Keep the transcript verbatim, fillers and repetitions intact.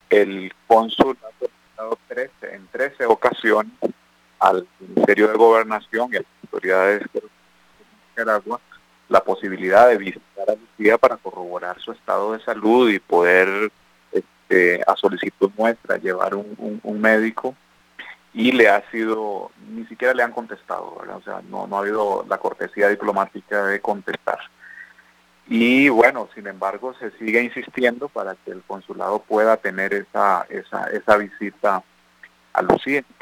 el cónsul ha solicitado trece, en trece ocasiones al Ministerio de Gobernación y a las autoridades de Nicaragua la posibilidad de visitar a Lucía para corroborar su estado de salud y poder, este, a solicitud nuestra, llevar un, un, un médico, y le ha sido, ni siquiera le han contestado, ¿verdad? O sea, no, no ha habido la cortesía diplomática de contestar. Y bueno, sin embargo, se sigue insistiendo para que el consulado pueda tener esa, esa, esa visita a Lucía.